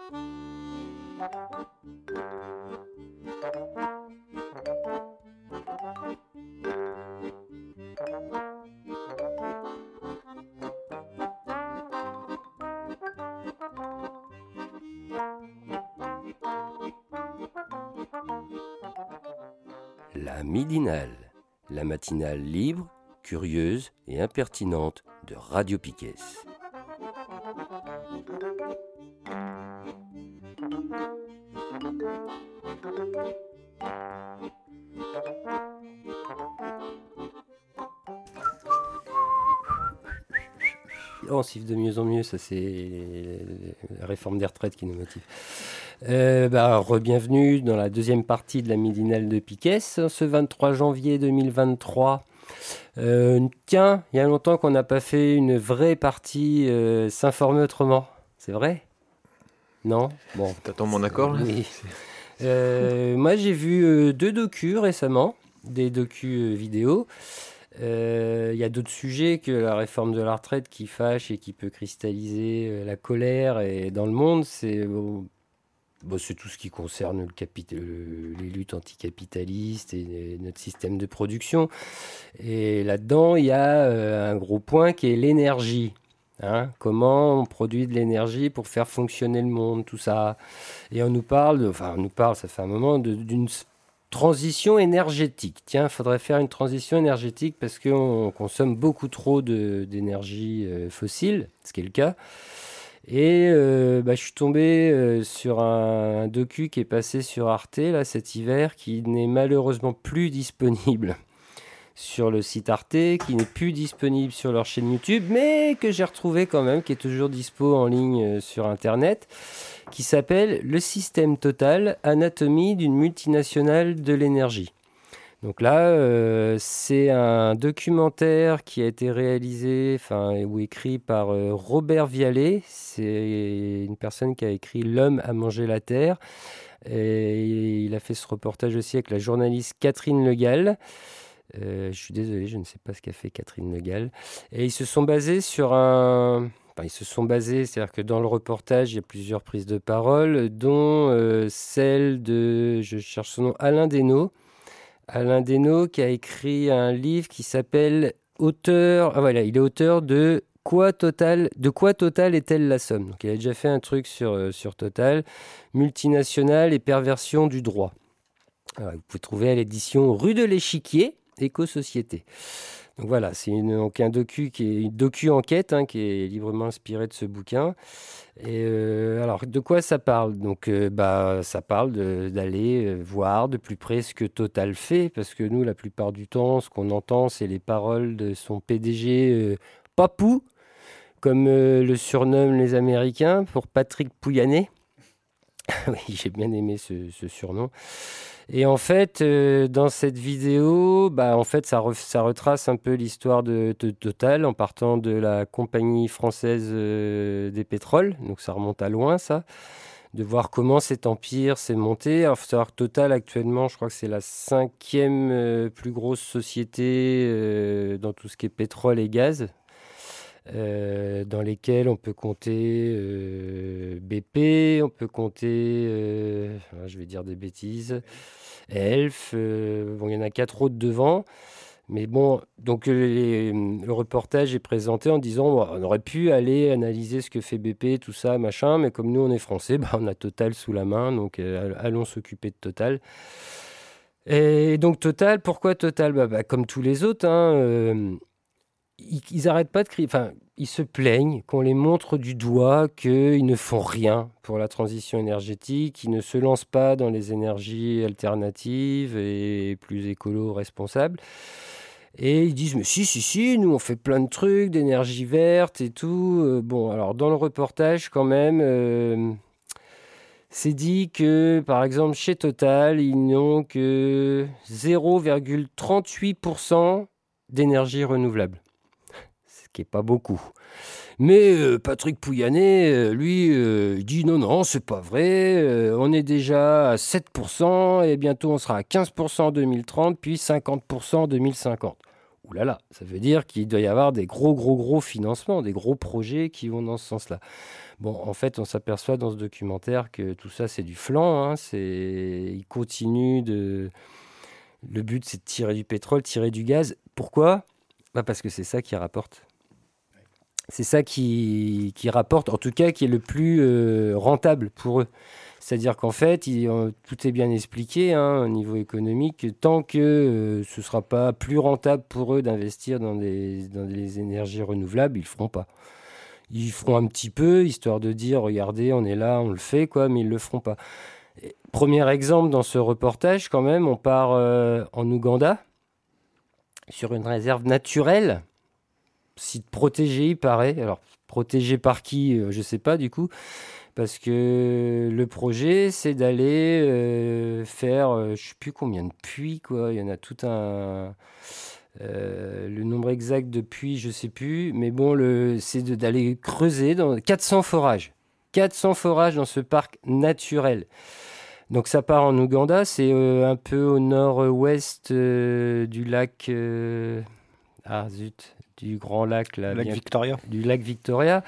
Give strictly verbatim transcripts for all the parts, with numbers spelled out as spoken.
La midinale, la matinale libre, curieuse et impertinente de Radio Piquet. Oh, on siffle de mieux en mieux, ça c'est la réforme des retraites qui nous motive. Euh, bah, re-bienvenue dans la deuxième partie de la midinale de Piquet, ce vingt-trois janvier deux mille vingt-trois. Euh, tiens, il y a longtemps qu'on n'a pas fait une vraie partie euh, s'informer autrement, c'est vrai ? Non ? Bon. T'attends mon accord là ? Oui. Euh, moi j'ai vu euh, deux docus récemment, des docus euh, vidéo. Il euh, y a d'autres sujets que la réforme de la retraite qui fâche et qui peut cristalliser euh, la colère et dans le monde. C'est, bon, bon, c'est tout ce qui concerne le capit- le, les luttes anticapitalistes et, et notre système de production. Et là-dedans, il y a euh, un gros point qui est l'énergie. Hein, comment on produit de l'énergie pour faire fonctionner le monde, tout ça. Et on nous parle, de, enfin on nous parle, ça fait un moment, de, d'une transition énergétique. Tiens, il faudrait faire une transition énergétique parce qu'on consomme beaucoup trop de, d'énergie euh, fossile, ce qui est le cas. Et euh, bah, je suis tombé euh, sur un, un docu qui est passé sur Arte là, cet hiver, qui n'est malheureusement plus disponible sur le site Arte, qui n'est plus disponible sur leur chaîne YouTube, mais que j'ai retrouvé quand même, qui est toujours dispo en ligne euh, sur Internet, qui s'appelle « Le système Total, anatomie d'une multinationale de l'énergie ». Donc là, euh, c'est un documentaire qui a été réalisé enfin, ou écrit par euh, Robert Vialet. C'est une personne qui a écrit « L'homme a mangé la terre ». Et il a fait ce reportage aussi avec la journaliste Catherine Le Gall. Euh, je suis désolé, je ne sais pas ce qu'a fait Catherine Le Gall. Et ils se sont basés sur un... Enfin, ils se sont basés, c'est-à-dire que dans le reportage, il y a plusieurs prises de parole, dont euh, celle de, je cherche son nom, Alain Desnaux. Alain Desnaux qui a écrit un livre qui s'appelle Auteur... Ah voilà, il est auteur de Quoi Total, de quoi Total est-elle la somme ? Donc il a déjà fait un truc sur, euh, sur Total, multinationale et perversion du droit. Alors, vous pouvez trouver à l'édition Rue de l'Échiquier, Éco-Société. Donc voilà, c'est une, donc un docu qui est une docu-enquête hein, qui est librement inspirée de ce bouquin. Et euh, alors, de quoi ça parle ? Donc, euh, bah, ça parle de, d'aller voir de plus près ce que Total fait, parce que nous, la plupart du temps, ce qu'on entend, c'est les paroles de son P D G euh, Papou, comme euh, le surnomment les Américains, pour Patrick Pouyanné. Oui, j'ai bien aimé ce, ce surnom. Et en fait, euh, dans cette vidéo, bah, en fait, ça, re, ça retrace un peu l'histoire de, de Total en partant de la compagnie française euh, des pétroles. Donc ça remonte à loin, ça. De voir comment cet empire s'est monté. Alors, il faut savoir que Total, actuellement, je crois que c'est la cinquième euh, plus grosse société euh, dans tout ce qui est pétrole et gaz. Euh, dans lesquels on peut compter euh, B P, on peut compter, euh, je vais dire des bêtises, Elf, euh, bon, il y en a quatre autres devant. Mais bon, donc les, le reportage est présenté en disant bon, on aurait pu aller analyser ce que fait B P, tout ça, machin, mais comme nous on est français, bah, on a Total sous la main, donc euh, allons s'occuper de Total. Et donc Total, pourquoi Total ? bah, bah, Comme tous les autres, hein, euh, ils, ils arrêtent pas de crier, enfin, ils se plaignent qu'on les montre du doigt qu'ils ne font rien pour la transition énergétique, qu'ils ne se lancent pas dans les énergies alternatives et plus écolo responsables. Et ils disent, mais si, si, si, nous on fait plein de trucs, d'énergie verte et tout. Euh, bon, alors dans le reportage quand même, euh, c'est dit que, par exemple, chez Total, ils n'ont que zéro virgule trente-huit pour cent d'énergie renouvelable. Ce qui n'est pas beaucoup. Mais euh, Patrick Pouyanné, euh, lui, euh, il dit non, non, c'est pas vrai. Euh, on est déjà à sept pour cent et bientôt on sera à quinze pour cent en deux mille trente, puis cinquante pour cent en deux mille cinquante. ouh là là, ça veut dire qu'il doit y avoir des gros, gros, gros financements, des gros projets qui vont dans ce sens-là. Bon, en fait, on s'aperçoit dans ce documentaire que tout ça, c'est du flan. Hein, c'est... Il continue de... Le but, c'est de tirer du pétrole, tirer du gaz. Pourquoi ? Bah parce que c'est ça qui rapporte. C'est ça qui, qui rapporte, en tout cas, qui est le plus euh, rentable pour eux. C'est-à-dire qu'en fait, il, euh, tout est bien expliqué hein, au niveau économique. Tant que euh, ce ne sera pas plus rentable pour eux d'investir dans des, dans des énergies renouvelables, ils ne le feront pas. Ils feront un petit peu, histoire de dire, regardez, on est là, on le fait, quoi, mais ils ne le feront pas. Et premier exemple dans ce reportage, quand même, on part euh, en Ouganda, sur une réserve naturelle, site protégé, il paraît. Alors, protégé par qui, euh, je ne sais pas, du coup. Parce que le projet, c'est d'aller euh, faire, euh, je ne sais plus combien de puits, quoi. Il y en a tout un... Euh, le nombre exact de puits, je ne sais plus. Mais bon, le, c'est de, d'aller creuser dans quatre cents forages. quatre cents forages dans ce parc naturel. Donc ça part en Ouganda, c'est euh, un peu au nord-ouest euh, du lac... Euh, ah zut, du grand lac. Là, lac bien, Victoria. Du lac Victoria.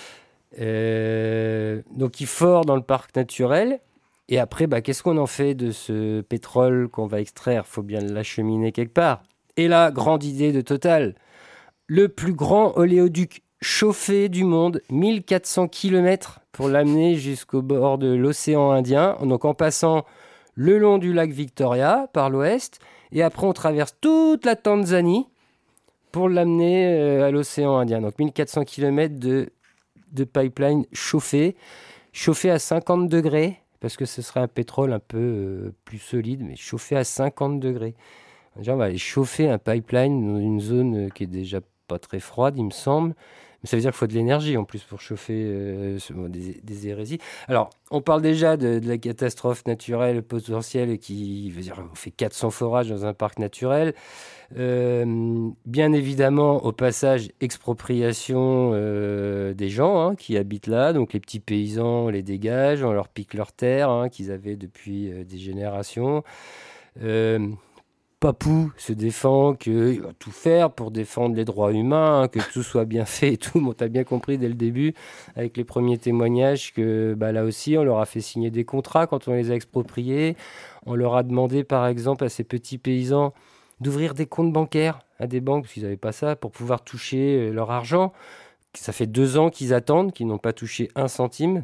Euh, donc il fore dans le parc naturel. Et après, bah, qu'est-ce qu'on en fait de ce pétrole qu'on va extraire ? Il faut bien l'acheminer quelque part. Et là, grande idée de Total, le plus grand oléoduc chauffé du monde, mille quatre cents kilomètres pour l'amener jusqu'au bord de l'océan Indien. Donc en passant le long du lac Victoria par l'ouest, et après on traverse toute la Tanzanie pour l'amener euh, à l'océan Indien. Donc mille quatre cents kilomètres de, de pipeline chauffé, chauffé à cinquante degrés, parce que ce serait un pétrole un peu euh, plus solide, mais chauffé à cinquante degrés. Déjà, on va aller chauffer un pipeline dans une zone euh, qui est déjà pas très froide, il me semble. Mais ça veut dire qu'il faut de l'énergie en plus pour chauffer euh, ce, bon, des, des hérésies. Alors, on parle déjà de, de la catastrophe naturelle potentielle qui veut dire on fait quatre cents forages dans un parc naturel. Euh, bien évidemment, au passage, expropriation euh, des gens hein, qui habitent là. Donc, les petits paysans, on les dégage, on leur pique leurs terres hein, qu'ils avaient depuis euh, des générations. Euh, Papou se défend qu'il va tout faire pour défendre les droits humains, hein, que tout soit bien fait et tout. Bon, t'as bien compris dès le début, avec les premiers témoignages, que bah, là aussi, on leur a fait signer des contrats quand on les a expropriés. On leur a demandé, par exemple, à ces petits paysans d'ouvrir des comptes bancaires à des banques, parce qu'ils n'avaient pas ça, pour pouvoir toucher leur argent. Ça fait deux ans qu'ils attendent, qu'ils n'ont pas touché un centime.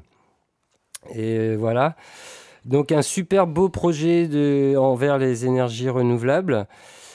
Et voilà. Donc un super beau projet de, envers les énergies renouvelables.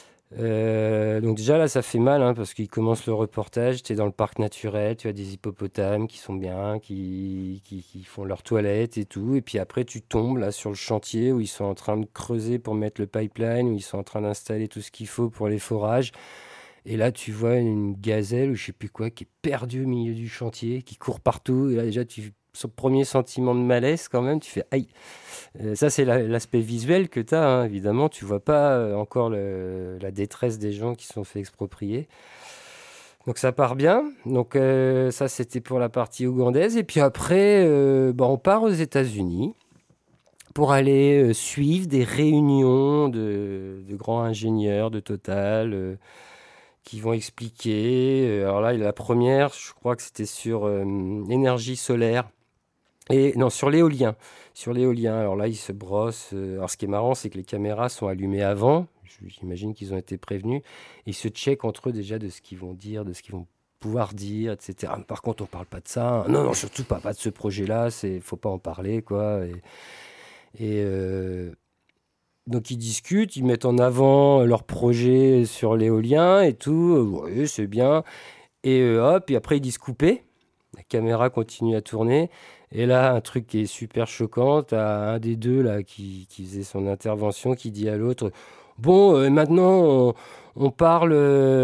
Euh, donc déjà là ça fait mal hein, parce qu'il commence le reportage, tu es dans le parc naturel, tu as des hippopotames qui sont bien, qui, qui, qui font leurs toilettes et tout. Et puis après tu tombes là sur le chantier où ils sont en train de creuser pour mettre le pipeline, où ils sont en train d'installer tout ce qu'il faut pour les forages. Et là, tu vois une gazelle ou je sais plus quoi qui est perdue au milieu du chantier, qui court partout. Et là, déjà, tu son premier sentiment de malaise quand même, tu fais aïe. Euh, ça, c'est la, l'aspect visuel que tu as, hein, évidemment. Tu vois pas euh, encore le, la détresse des gens qui se sont fait exproprier. Donc ça part bien. Donc euh, ça, c'était pour la partie ougandaise. Et puis après, euh, bah, on part aux États-Unis pour aller euh, suivre des réunions de, de grands ingénieurs de Total. Euh, qui vont expliquer. Alors là, la première, je crois que c'était sur euh, l'énergie solaire. Et non, sur l'éolien. Sur l'éolien. Alors là, ils se brossent. Euh, alors ce qui est marrant, c'est que les caméras sont allumées avant. J'imagine qu'ils ont été prévenus. Et ils se checkent entre eux déjà de ce qu'ils vont dire, de ce qu'ils vont pouvoir dire, et cetera. Par contre, on ne parle pas de ça. Non, non, surtout pas, pas de ce projet-là. Il ne faut pas en parler, quoi. Et, et euh, donc ils discutent, ils mettent en avant leur projet sur l'éolien et tout. Oui, c'est bien. Et euh, hop, et après ils disent couper. La caméra continue à tourner. Et là, un truc qui est super choquant, t'as un des deux là, qui, qui faisait son intervention qui dit à l'autre « Bon, euh, maintenant, on, on parle... Euh... »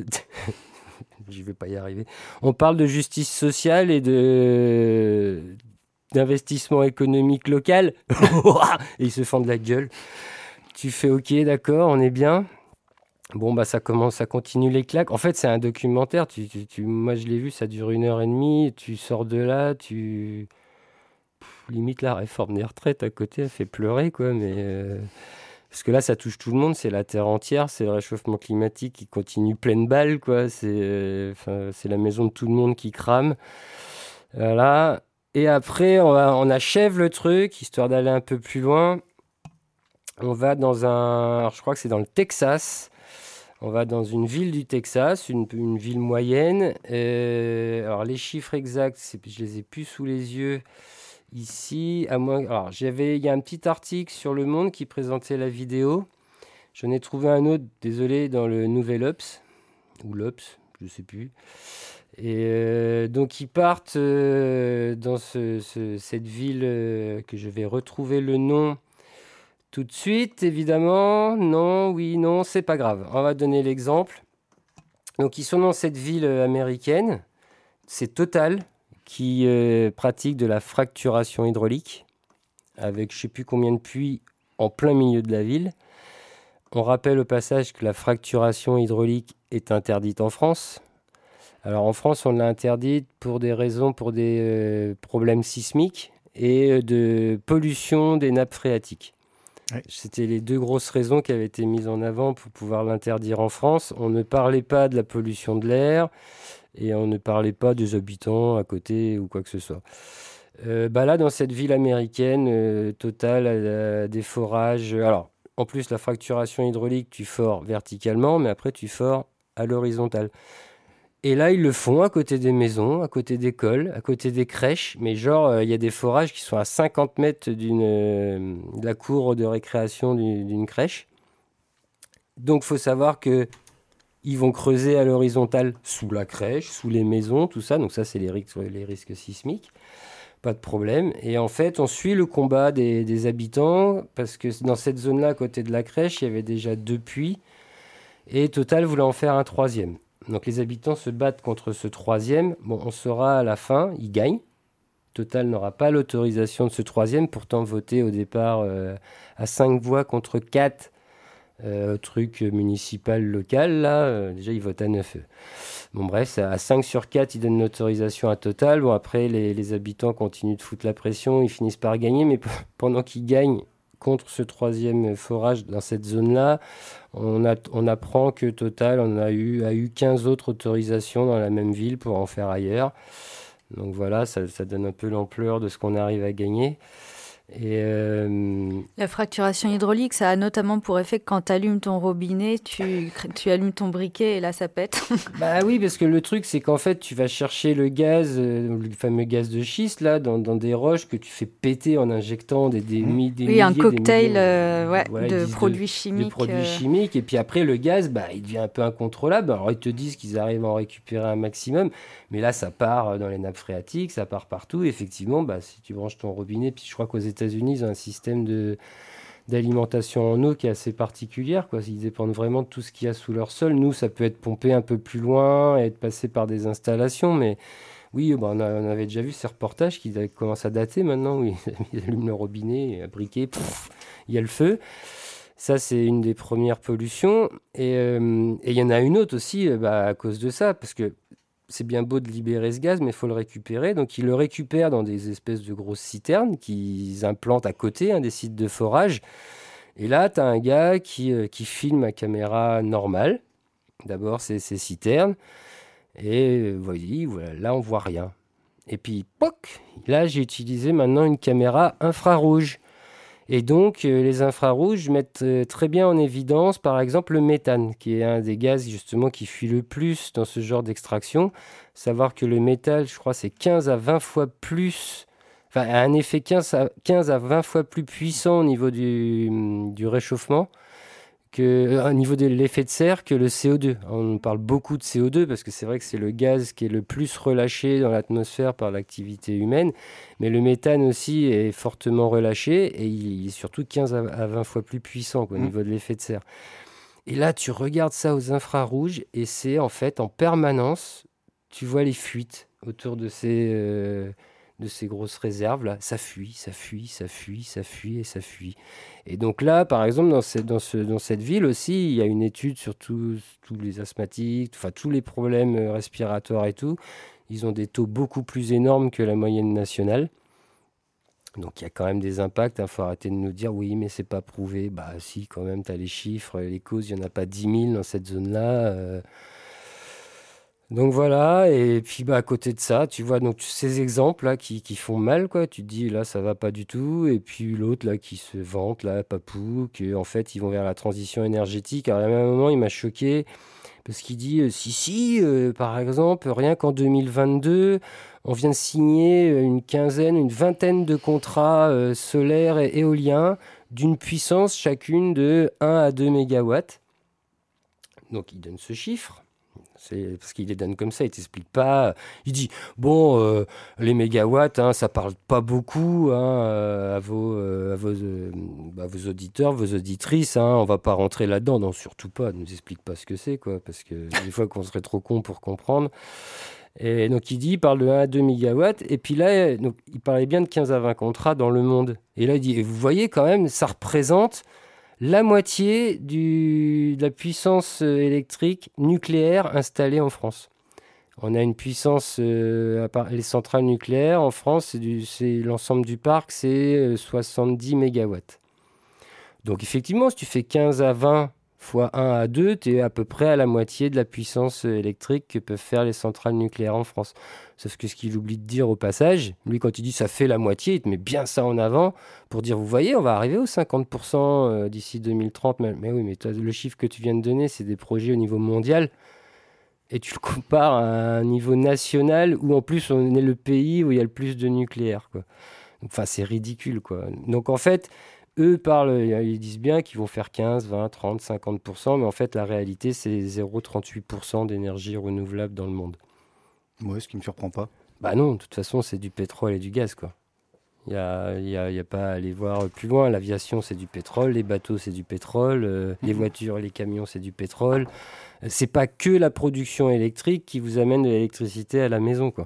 Je vais pas y arriver. On parle de justice sociale et de d'investissement économique local. Et ils se fendent la gueule. Tu fais OK, d'accord, on est bien. Bon, bah ça commence, ça continue les claques. En fait, c'est un documentaire. Tu, tu, tu, moi, je l'ai vu, ça dure une heure et demie. Tu sors de là, tu... Pff, limite, la réforme des retraites à côté, elle fait pleurer, quoi. Mais... Euh... Parce que là, ça touche tout le monde, c'est la Terre entière, c'est le réchauffement climatique qui continue pleine balle, quoi. C'est, euh, enfin, c'est la maison de tout le monde qui crame. Voilà. Et après, on, va- on achève le truc, histoire d'aller un peu plus loin. On va dans un... Alors, je crois que c'est dans le Texas. On va dans une ville du Texas, une, une ville moyenne. Euh, alors, les chiffres exacts, c'est, je les ai plus sous les yeux ici. À moins, alors, j'avais, il y a un petit article sur Le Monde qui présentait la vidéo. J'en ai trouvé un autre, désolé, dans le Nouvel Obs, ou l'Obs, je ne sais plus. Et euh, donc, ils partent euh, dans ce, ce- cette ville euh, que je vais retrouver le nom tout de suite, évidemment. Non, oui, non, c'est pas grave. On va donner l'exemple. Donc, ils sont dans cette ville euh, américaine. C'est Total qui euh, pratique de la fracturation hydraulique avec je ne sais plus combien de puits en plein milieu de la ville. On rappelle au passage que la fracturation hydraulique est interdite en France. Alors en France, on l'a interdite pour des raisons, pour des euh, problèmes sismiques et euh, de pollution des nappes phréatiques. Ouais. C'était les deux grosses raisons qui avaient été mises en avant pour pouvoir l'interdire en France. On ne parlait pas de la pollution de l'air et on ne parlait pas des habitants à côté ou quoi que ce soit. Euh, bah là, dans cette ville américaine, euh, Total a, a des forages. Alors, en plus, la fracturation hydraulique, tu fores verticalement, mais après, tu fores à l'horizontale. Et là, ils le font à côté des maisons, à côté d'écoles, à côté des crèches. Mais genre, euh, il y a des forages qui sont à cinquante mètres d'une, euh, de la cour de récréation d'une, d'une crèche. Donc, il faut savoir que ils vont creuser à l'horizontale sous la crèche, sous les maisons, tout ça. Donc ça, c'est les risques, les risques sismiques. Pas de problème. Et en fait, on suit le combat des, des habitants parce que dans cette zone-là, à côté de la crèche, il y avait déjà deux puits. Et Total voulait en faire un troisième. Donc les habitants se battent contre ce troisième. Bon, on saura à la fin, ils gagnent. Total n'aura pas l'autorisation de ce troisième, pourtant voté au départ euh, à cinq voix contre quatre. Euh, truc municipal local, là, euh, déjà ils votent à neuf. Bon bref, ça, à cinq sur quatre, ils donnent l'autorisation à Total. Bon après, les, les habitants continuent de foutre la pression, ils finissent par gagner, mais p- pendant qu'ils gagnent contre ce troisième forage dans cette zone-là, on, a, on apprend que Total en a eu, a eu quinze autres autorisations dans la même ville pour en faire ailleurs. Donc voilà, ça, ça donne un peu l'ampleur de ce qu'on arrive à gagner. Et euh, La fracturation hydraulique, ça a notamment pour effet que quand tu allumes ton robinet, tu, tu allumes ton briquet et là, ça pète. Bah oui, parce que le truc, c'est qu'en fait, tu vas chercher le gaz, euh, le fameux gaz de schiste, là, dans, dans des roches que tu fais péter en injectant des, des, mi- des Oui, milliers, un des cocktail millions, euh, ouais, voilà, ils de disent produits de chimiques. produits euh. chimiques. Et puis après, le gaz, bah, il devient un peu incontrôlable. Alors, ils te disent qu'ils arrivent à en récupérer un maximum. Mais là, ça part dans les nappes phréatiques, ça part partout. Effectivement, bah, si tu branches ton robinet, puis je crois qu'aux États-Unis, ils ont un système de d'alimentation en eau qui est assez particulière, quoi. Ils dépendent vraiment de tout ce qu'il y a sous leur sol. Nous, ça peut être pompé un peu plus loin et être passé par des installations, mais oui, bah, on, a- on avait déjà vu ces reportages qui da- commencent à dater maintenant, où ils, ils allument le robinet, et un briquet, pouf, il y a le feu. Ça, c'est une des premières pollutions. Et euh, et il y en a une autre aussi euh, bah, à cause de ça, parce que c'est bien beau de libérer ce gaz, mais il faut le récupérer. Donc, ils le récupèrent dans des espèces de grosses citernes qu'ils implantent à côté, hein, des sites de forage. Et là, tu as un gars qui, euh, qui filme à caméra normale. D'abord, c'est ces citernes. Et euh, voyez, voilà, là, on voit rien. Et puis, poc, là, j'ai utilisé maintenant une caméra infrarouge. Et donc, euh, les infrarouges mettent euh, très bien en évidence, par exemple, le méthane, qui est un des gaz justement qui fuit le plus dans ce genre d'extraction. Savoir que le métal, je crois, c'est quinze à vingt fois plus, enfin, a un effet quinze à, quinze à vingt fois plus puissant au niveau du, du réchauffement, que, euh, au niveau de l'effet de serre que le C O deux. On parle beaucoup de C O deux parce que c'est vrai que c'est le gaz qui est le plus relâché dans l'atmosphère par l'activité humaine, mais le méthane aussi est fortement relâché et il est surtout quinze à vingt fois plus puissant, quoi, au Mmh. niveau de l'effet de serre. Et là, tu regardes ça aux infrarouges et c'est en fait en permanence, tu vois les fuites autour de ces, euh, de ces grosses réserves là. Ça fuit, ça fuit, ça fuit, ça fuit et ça fuit. Et donc là, par exemple, dans, cette- dans, ce- dans cette ville aussi, il y a une étude sur tous tous les asthmatiques, enfin tous les problèmes euh, respiratoires et tout. Ils ont des taux beaucoup plus énormes que la moyenne nationale. Donc il y a quand même des impacts, il faut arrêter de nous dire oui mais c'est pas prouvé. Bah si quand même, tu as les chiffres, les causes, il n'y en a pas dix mille dans cette zone-là. Euh... Donc voilà, et puis bah, à côté de ça, tu vois donc ces exemples-là qui, qui font mal, quoi. Tu te dis là ça va pas du tout, et puis l'autre là qui se vante, là, Papou, qu'en fait ils vont vers la transition énergétique. Alors à un moment il m'a choqué, parce qu'il dit euh, si si, euh, par exemple, rien qu'en deux mille vingt-deux, on vient de signer une quinzaine, une vingtaine de contrats euh, solaires et éoliens d'une puissance chacune de un à deux mégawatts. Donc il donne ce chiffre. C'est parce qu'il les donne comme ça, il t'explique pas. Il dit bon, euh, les mégawatts, hein, ça parle pas beaucoup hein, euh, à, vos, euh, à vos, euh, bah, vos auditeurs, vos auditrices. Hein, on va pas rentrer là-dedans, non, surtout pas. Ne nous explique pas ce que c'est, quoi, parce que des fois qu'on serait trop con pour comprendre. Et donc il dit, il parle de un à deux mégawatts, et puis là, donc, il parlait bien de quinze à vingt contrats dans le monde. Et là, il dit, et vous voyez quand même, ça représente la moitié du, de la puissance électrique nucléaire installée en France. On a une puissance, euh, à part les centrales nucléaires en France, c'est, du, c'est l'ensemble du parc, c'est euh, soixante-dix mégawatts. Donc effectivement, si tu fais quinze à vingt fois un à deux, tu es à peu près à la moitié de la puissance électrique que peuvent faire les centrales nucléaires en France. Sauf que ce qu'il oublie de dire au passage, lui quand il dit ça fait la moitié, il te met bien ça en avant pour dire vous voyez, on va arriver aux cinquante pour cent d'ici deux mille trente. Mais, mais oui, mais toi, le chiffre que tu viens de donner, c'est des projets au niveau mondial. Et tu le compares à un niveau national où en plus on est le pays où il y a le plus de nucléaire, quoi. Enfin, c'est ridicule, quoi. Donc en fait, eux parlent, ils disent bien qu'ils vont faire quinze, vingt, trente, cinquante pour cent, mais en fait, la réalité, c'est zéro virgule trente-huit pour cent d'énergie renouvelable dans le monde. Ouais, ce qui ne me surprend pas. Bah non, de toute façon, c'est du pétrole et du gaz, quoi. Il n'y a, y a, y a pas à aller voir plus loin. L'aviation, c'est du pétrole, les bateaux, c'est du pétrole, euh, mmh. les voitures et les camions, c'est du pétrole. C'est pas que la production électrique qui vous amène de l'électricité à la maison, quoi.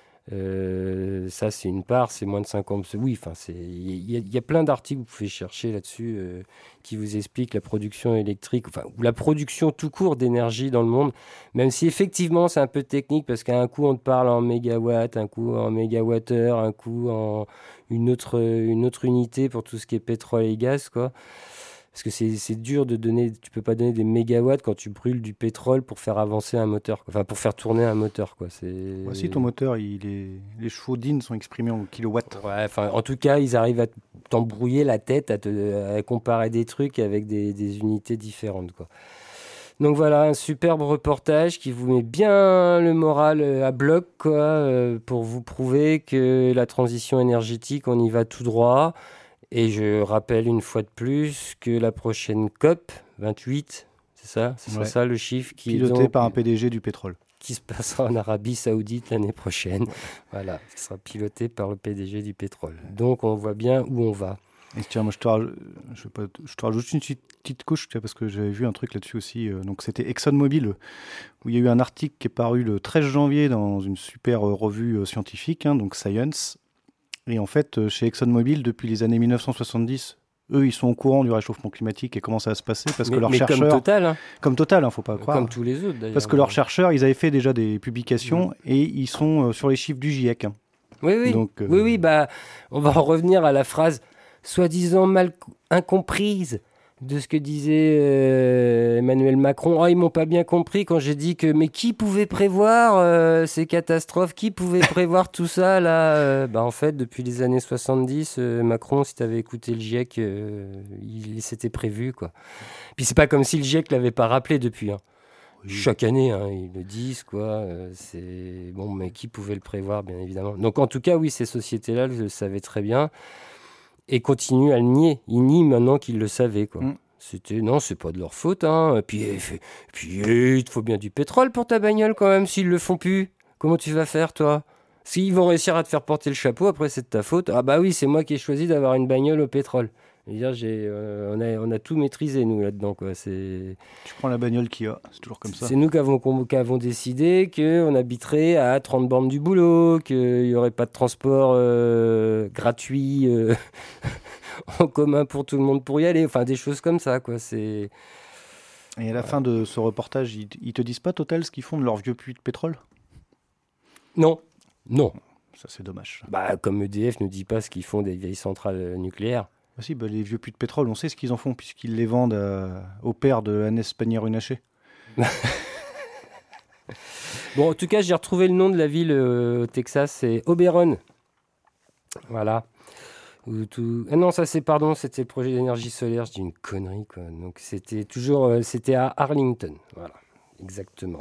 Euh, ça c'est une part, c'est moins de cinquante. Oui, enfin, il y, y a plein d'articles que vous pouvez chercher là-dessus euh, qui vous expliquent la production électrique, enfin, ou la production tout court d'énergie dans le monde, même si effectivement c'est un peu technique parce qu'à un coup on te parle en mégawatts, un coup en mégawattheure, un coup en une autre, une autre unité pour tout ce qui est pétrole et gaz, quoi. Parce que c'est, c'est dur de donner, tu peux pas donner des mégawatts quand tu brûles du pétrole pour faire avancer un moteur, quoi. Enfin pour faire tourner un moteur, quoi. C'est... Voici ton moteur, il est... les chevaux d'In sont exprimés en kilowatts. Ouais, enfin en tout cas ils arrivent à t'embrouiller la tête, à, te, à comparer des trucs avec des, des unités différentes, quoi. Donc voilà, un superbe reportage qui vous met bien le moral à bloc, quoi, euh, pour vous prouver que la transition énergétique, on y va tout droit. Et je rappelle une fois de plus que la prochaine COP vingt-huit, c'est ça, c'est ouais. ça le chiffre qui piloté est donc, par un P D G du pétrole, qui se passera en Arabie Saoudite l'année prochaine. Ouais. Voilà, qui sera piloté par le P D G du pétrole. Donc on voit bien où on va. Et tiens, moi je te, rajoute, je, pas, je te rajoute une petite couche, parce que j'avais vu un truc là-dessus aussi. Donc c'était ExxonMobil, où il y a eu un article qui est paru le treize janvier dans une super revue scientifique, hein, donc Science. Et en fait, chez ExxonMobil, depuis les années dix-neuf cent soixante-dix, eux, ils sont au courant du réchauffement climatique et comment ça va se passer, parce mais, que leurs mais chercheurs... comme Total, hein. Comme Total, hein, faut pas croire. Comme tous les autres, d'ailleurs. Parce que leurs chercheurs, ils avaient fait déjà des publications, mmh. et ils sont euh, sur les chiffres du GIEC. Hein. Oui, oui. Donc, euh... oui, oui, bah, on va en revenir à la phrase soi-disant mal incomprise de ce que disait euh, Emmanuel Macron. Oh, ils m'ont pas bien compris quand j'ai dit que mais qui pouvait prévoir euh, ces catastrophes, qui pouvait prévoir tout ça là euh, bah en fait depuis les années soixante-dix, euh, Macron, si tu avais écouté le GIEC, euh, il s'était prévu, quoi. Puis c'est pas comme si le GIEC l'avait pas rappelé depuis, hein. Oui. Chaque année, hein, ils le disent, quoi. Euh, c'est bon, mais qui pouvait le prévoir, bien évidemment. Donc en tout cas, oui, ces sociétés-là le savaient très bien. Et continue à le nier. Il nie maintenant qu'il le savait, quoi. Mm. C'était, non, c'est pas de leur faute, hein. Puis, et, puis et, il te faut bien du pétrole pour ta bagnole, quand même, s'ils le font plus. Comment tu vas faire, toi ? S'ils vont réussir à te faire porter le chapeau, après, c'est de ta faute. Ah bah oui, c'est moi qui ai choisi d'avoir une bagnole au pétrole. Dire, j'ai, euh, on, a, on a tout maîtrisé, nous, là-dedans, quoi. C'est... Tu prends la bagnole qu'il y a, c'est toujours comme ça. C'est nous qui avons, qui avons décidé qu'on habiterait à trente bornes du boulot, qu'il n'y aurait pas de transport euh, gratuit euh, en commun pour tout le monde pour y aller. Enfin, des choses comme ça, quoi. C'est... Et à la voilà. fin de ce reportage, ils, ils te disent pas, Total, ce qu'ils font de leurs vieux puits de pétrole ? Non, non. Ça, c'est dommage. Bah, comme E D F ne dit pas ce qu'ils font des vieilles centrales nucléaires. Ah si, bah, les vieux puits de pétrole, on sait ce qu'ils en font, puisqu'ils les vendent à- au père de Agnès Pannier-Runacher. Bon, en tout cas, j'ai retrouvé le nom de la ville euh, au Texas, c'est Oberon. Voilà. Où tout... Ah non, ça c'est, pardon, c'était le projet d'énergie solaire, je dis une connerie, quoi. Donc c'était toujours, euh, c'était à Arlington. Voilà, exactement.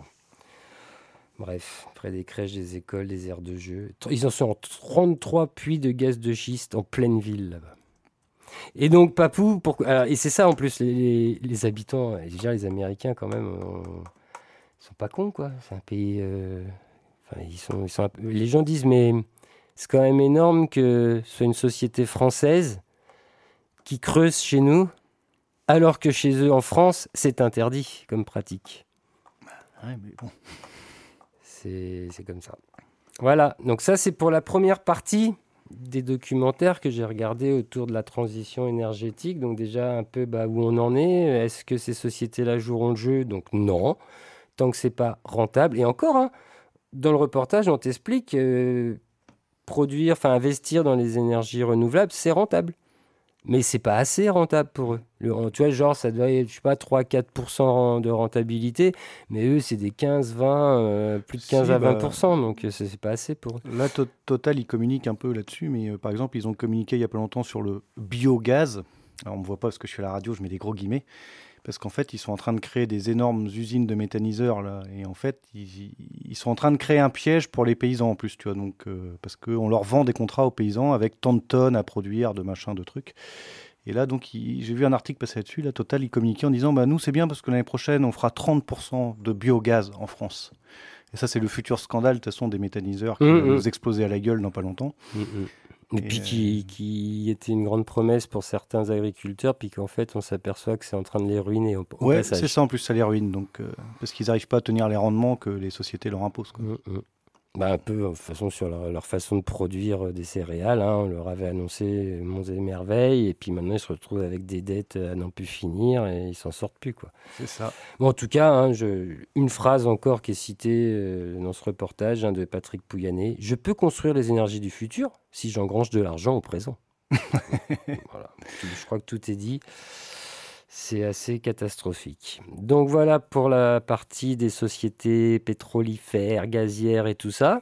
Bref, près des crèches, des écoles, des aires de jeu. Ils en sont en trente-trois puits de gaz de schiste en pleine ville, là-bas. Et donc, Papou, pour... Alors, et c'est ça en plus, les, les, les habitants, je veux dire, les Américains quand même, on... ils sont pas cons, quoi. C'est un pays... euh, Enfin, ils sont, ils sont un peu... Les gens disent, mais c'est quand même énorme que ce soit une société française qui creuse chez nous, alors que chez eux, en France, c'est interdit comme pratique. Ouais, mais bon. C'est, c'est comme ça. Voilà, donc ça, c'est pour la première partie des documentaires que j'ai regardés autour de la transition énergétique. Donc déjà, un peu bah, où on en est. Est-ce que ces sociétés-là joueront le jeu? Donc non, tant que c'est pas rentable. Et encore, hein, dans le reportage, on t'explique euh, produire, enfin investir dans les énergies renouvelables, c'est rentable. Mais c'est pas assez rentable pour eux. Le, tu vois, genre, ça doit être, je sais pas, trois à quatre pour cent de rentabilité, mais eux, c'est des quinze, vingt, euh, plus de quinze Si, à vingt bah, pour cent, donc c'est, c'est pas assez pour eux. Là, To- Total, ils communiquent un peu là-dessus, mais euh, par exemple, ils ont communiqué il y a pas longtemps sur le biogaz. Alors, on ne me voit pas parce que je suis à la radio, je mets des gros guillemets. Parce qu'en fait, ils sont en train de créer des énormes usines de méthaniseurs, là. Et en fait, ils, ils sont en train de créer un piège pour les paysans en plus, tu vois. Donc, euh, parce qu'on leur vend des contrats aux paysans avec tant de tonnes à produire, de machins, de trucs. Et là, donc, il- j'ai vu un article passer là-dessus. Là, Total, ils communiquaient en disant, bah, nous, c'est bien parce que l'année prochaine, on fera trente pour cent de biogaz en France. Et ça, c'est le futur scandale, de toute façon, des méthaniseurs qui Mmh, va mmh. nous exploser à la gueule dans pas longtemps. Mm, mm. Et, Et puis euh, qui, qui était une grande promesse pour certains agriculteurs, puis qu'en fait, on s'aperçoit que c'est en train de les ruiner au, au Ouais, passage. c'est ça, en plus, ça les ruine. Donc, euh, parce qu'ils n'arrivent pas à tenir les rendements que les sociétés leur imposent, quoi. Mm, mm. Bah, un peu, de toute façon, sur leur, leur façon de produire des céréales. Hein, on leur avait annoncé monts et merveilles, et puis maintenant, ils se retrouvent avec des dettes à n'en plus finir, et ils s'en sortent plus, quoi. C'est ça. Bon, en tout cas, hein, je, une phrase encore qui est citée euh, dans ce reportage hein, de Patrick Pouyanné. « Je peux construire les énergies du futur si j'engrange de l'argent au présent. » Voilà. Je crois que tout est dit. C'est assez catastrophique. Donc voilà pour la partie des sociétés pétrolifères, gazières et tout ça.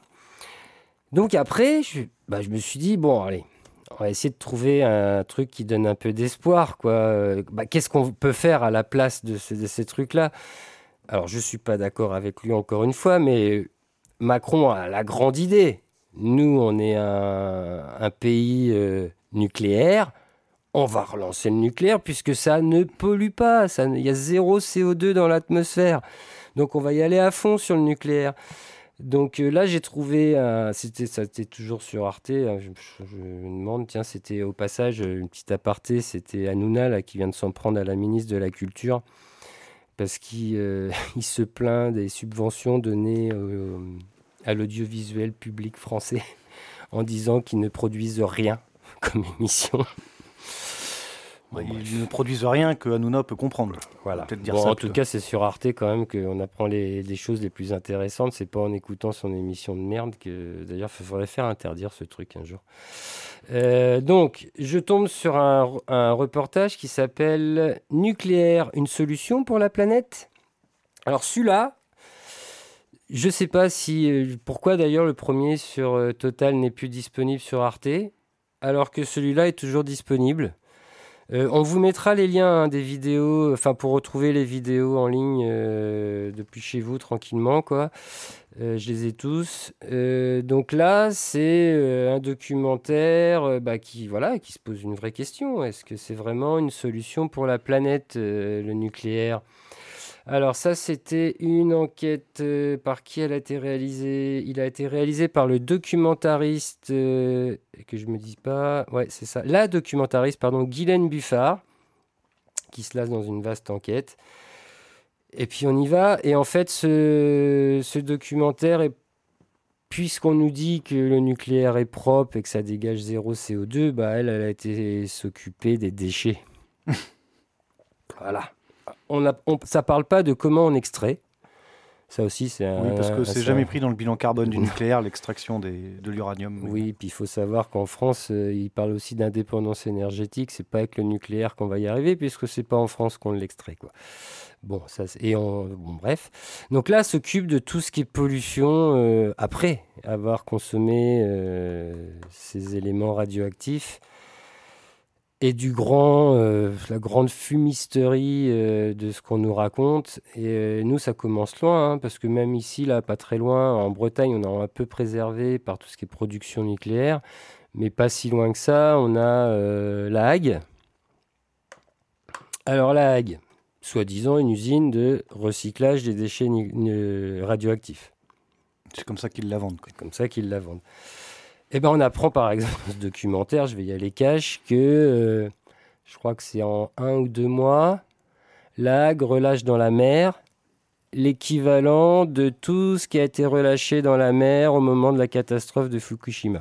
Donc après, je, bah, je me suis dit, bon, allez, on va essayer de trouver un truc qui donne un peu d'espoir, quoi. Euh, bah, qu'est-ce qu'on peut faire à la place de, ce- de ces trucs-là? Alors, je ne suis pas d'accord avec lui encore une fois, mais Macron a la grande idée. Nous, on est un, un pays euh, nucléaire. On va relancer le nucléaire puisque ça ne pollue pas. Ça, il y a zéro C O deux dans l'atmosphère. Donc, on va y aller à fond sur le nucléaire. Donc euh, là, j'ai trouvé, un- c'était, ça c'était toujours sur Arte, hein, je, je- je me demande, tiens, c'était au passage, euh, une petite aparté, c'était Hanouna là, qui vient de s'en prendre à la ministre de la Culture, parce qu'il euh, il se plaint des subventions données euh, à l'audiovisuel public français, en disant qu'ils ne produisent rien comme émission. Bon, Ouais, bref. ils ne produisent rien que Hanouna peut comprendre. Voilà. On va peut-être dire Bon, ça en tout plutôt. cas, c'est sur Arte quand même qu'on apprend les, les choses les plus intéressantes. C'est pas en écoutant son émission de merde que. D'ailleurs, il faudrait faire interdire ce truc un jour. Euh, donc, je tombe sur un, un reportage qui s'appelle Nucléaire, une solution pour la planète. Alors, celui-là, je sais pas si. euh, Pourquoi d'ailleurs le premier sur euh, Total n'est plus disponible sur Arte, alors que celui-là est toujours disponible. Euh, on vous mettra les liens hein, des vidéos, enfin pour retrouver les vidéos en ligne euh, depuis chez vous tranquillement, quoi. Euh, je les ai tous. Euh, donc là, c'est euh, un documentaire euh, bah, qui, voilà, qui se pose une vraie question. Est-ce que c'est vraiment une solution pour la planète, euh, le nucléaire? Alors ça, c'était une enquête euh, par qui elle a été réalisée? Il a été réalisé par le documentariste, euh, que je me dise pas, ouais c'est ça, la documentariste, pardon, Guylaine Buffard, qui se lance dans une vaste enquête. Et puis on y va, et en fait ce, ce documentaire, est, puisqu'on nous dit que le nucléaire est propre et que ça dégage zéro C O deux, bah elle, elle a été s'occuper des déchets. Voilà. On a, on, ça parle pas de comment on extrait. Ça aussi, c'est un... Oui, parce que un- c'est un- jamais pris dans le bilan carbone du nucléaire, l'extraction des, de l'uranium. Oui, puis il faut savoir qu'en France, euh, ils parlent aussi d'indépendance énergétique. C'est pas avec le nucléaire qu'on va y arriver, puisque c'est pas en France qu'on l'extrait, quoi. Bon, ça, c'est- et on, bon, bref. Donc là, s'occupe de tout ce qui est pollution euh, après avoir consommé euh, ces éléments radioactifs et du grand, euh, la grande fumisterie euh, de ce qu'on nous raconte. Et euh, nous, ça commence loin, hein, parce que même ici, là, pas très loin, en Bretagne, on est un peu préservé par tout ce qui est production nucléaire, mais pas si loin que ça, on a euh, la Hague. Alors la Hague, soi-disant une usine de recyclage des déchets nu- nu- radioactifs. C'est comme ça qu'ils la vendent, quoi. C'est comme ça qu'ils la vendent. Eh ben, on apprend par exemple dans ce documentaire, je vais y aller cash, que euh, je crois que c'est en un ou deux mois, la Hague relâche dans la mer l'équivalent de tout ce qui a été relâché dans la mer au moment de la catastrophe de Fukushima.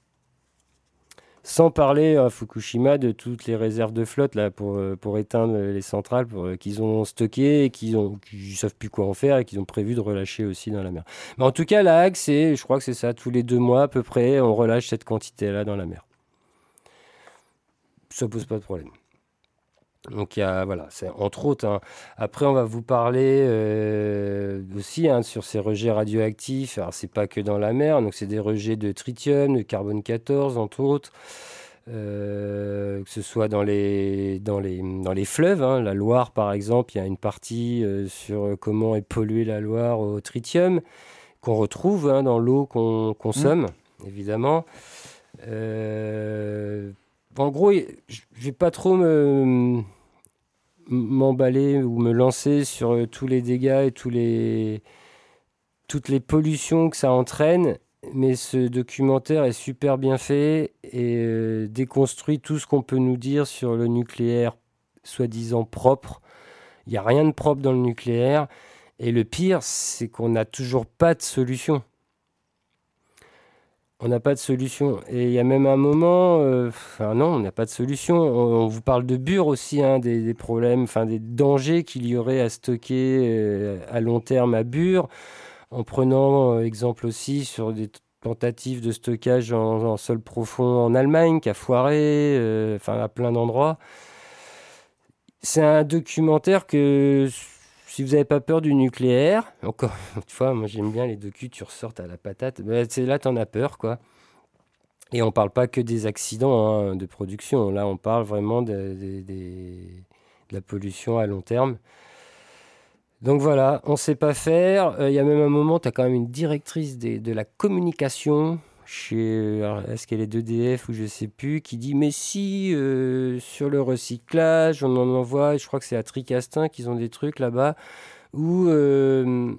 Sans parler à Fukushima de toutes les réserves de flotte là, pour, euh, pour éteindre les centrales pour, euh, qu'ils ont stockées et qu'ils ne savent plus quoi en faire et qu'ils ont prévu de relâcher aussi dans la mer. Mais en tout cas, la Hague, c'est, je crois que c'est ça, tous les deux mois à peu près, on relâche cette quantité-là dans la mer. Ça pose pas de problème. Donc, il y a, voilà, c'est entre autres. Hein. Après, on va vous parler euh, aussi hein, sur ces rejets radioactifs. Alors, c'est pas que dans la mer, donc c'est des rejets de tritium, de carbone quatorze, entre autres. Euh, que ce soit dans les, dans les, dans les fleuves. Hein. La Loire, par exemple, il y a une partie euh, sur comment est polluée la Loire au tritium, qu'on retrouve hein, dans l'eau qu'on consomme, mmh. évidemment. Euh, en gros, je ne vais pas trop me... m'emballer ou me lancer sur euh, tous les dégâts et tous les, toutes les pollutions que ça entraîne, mais ce documentaire est super bien fait et euh, déconstruit tout ce qu'on peut nous dire sur le nucléaire soi-disant propre. Il n'y a rien de propre dans le nucléaire et le pire, c'est qu'on n'a toujours pas de solution. On n'a pas de solution. Et il y a même un moment... Euh, enfin non, on n'a pas de solution. On, on vous parle de Bure aussi, hein, des, des problèmes, enfin des dangers qu'il y aurait à stocker euh, à long terme à Bure, en prenant euh, exemple aussi sur des t- tentatives de stockage en, en sol profond en Allemagne, qui a foiré, euh, enfin à plein d'endroits. C'est un documentaire que... Si vous n'avez pas peur du nucléaire, encore une fois, moi j'aime bien les docus, tu ressortes à la patate, ben, c'est là tu en as peur, quoi. Et on ne parle pas que des accidents hein, de production, là on parle vraiment de, de, de, de la pollution à long terme. Donc voilà, on ne sait pas faire. Il euh, y a même un moment, tu as quand même une directrice des, de la communication, chez, alors, est-ce qu'elle est d'E D F ou je ne sais plus, qui dit mais si euh, sur le recyclage on en envoie, je crois que c'est à Tricastin qu'ils ont des trucs là-bas où euh,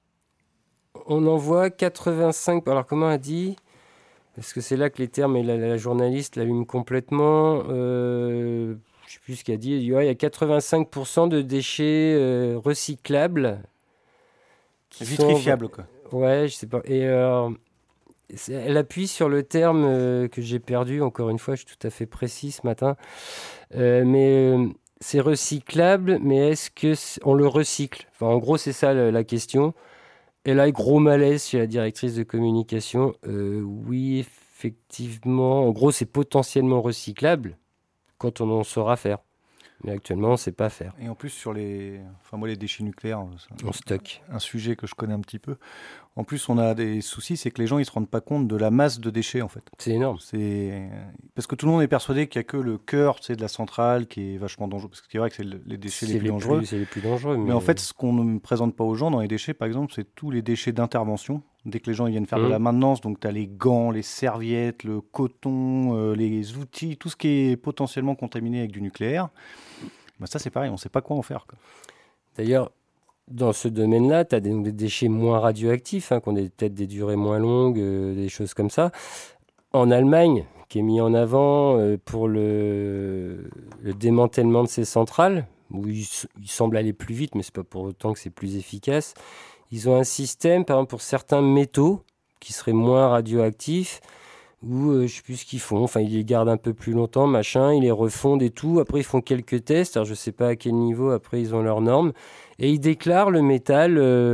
on envoie quatre-vingt-cinq, alors comment elle dit, parce que c'est là que les termes et la, la journaliste l'allument complètement, euh, je ne sais plus ce qu'elle dit, elle dit ouais, il y a quatre-vingt-cinq pour cent de déchets euh, recyclables qui vitrifiables sont... quoi. Ouais, je sais pas, et euh, elle appuie sur le terme euh, que j'ai perdu, encore une fois, je suis tout à fait précis ce matin. Euh, mais euh, c'est recyclable, mais est-ce qu'on le recycle? Enfin, en gros, c'est ça la, la question. Et là, gros malaise chez la directrice de communication. Euh, oui, effectivement. En gros, c'est potentiellement recyclable quand on en saura faire. Mais actuellement, on ne sait pas faire. Et en plus, sur les, enfin, moi, les déchets nucléaires, on stocke. Un sujet que je connais un petit peu. En plus, on a des soucis, c'est que les gens ils se rendent pas compte de la masse de déchets en fait. C'est énorme. C'est parce que tout le monde est persuadé qu'il y a que le cœur, tu sais, de la centrale qui est vachement dangereux. Parce que c'est vrai que c'est les déchets les plus les dangereux. Plus, c'est les plus dangereux. Mais... mais en fait, ce qu'on ne présente pas aux gens dans les déchets, par exemple, c'est tous les déchets d'intervention. Dès que les gens ils viennent faire mmh. de la maintenance, donc tu as les gants, les serviettes, le coton, euh, les outils, tout ce qui est potentiellement contaminé avec du nucléaire. Ben ça, c'est pareil, on ne sait pas quoi en faire, quoi. D'ailleurs, dans ce domaine-là, tu as des, des déchets moins radioactifs, hein, qui ont peut-être des durées moins longues, euh, des choses comme ça. En Allemagne, qui est mis en avant euh, pour le, le démantèlement de ces centrales, où ils, ils semblent aller plus vite, mais ce n'est pas pour autant que c'est plus efficace. Ils ont un système, par exemple, pour certains métaux qui seraient moins radioactifs, où euh, je ne sais plus ce qu'ils font. Enfin, ils les gardent un peu plus longtemps, machin, ils les refondent et tout. Après, ils font quelques tests. Alors, je ne sais pas à quel niveau, après, ils ont leurs normes. Et ils déclarent le métal euh,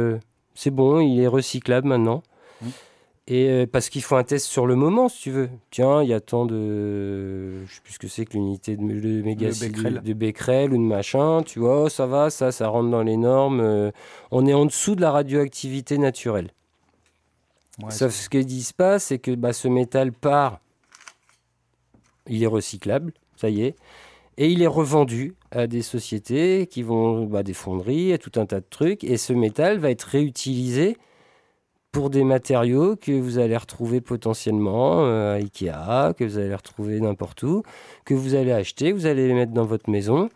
C'est bon, il est recyclable maintenant. Mmh. Et euh, parce qu'il faut un test sur le moment, si tu veux. Tiens, il y a tant de... Je sais plus ce que c'est que l'unité de, de mégacille de, de Becquerel ou de machin. Tu vois, oh, ça va, ça, ça rentre dans les normes. Euh, on est en dessous de la radioactivité naturelle. Ouais, Sauf ce qu'ils disent pas, c'est que bah, ce métal part, il est recyclable, ça y est, et il est revendu à des sociétés qui vont, bah, des fonderies, à tout un tas de trucs, et ce métal va être réutilisé pour des matériaux que vous allez retrouver potentiellement euh, à Ikea, que vous allez retrouver n'importe où, que vous allez acheter, vous allez les mettre dans votre maison,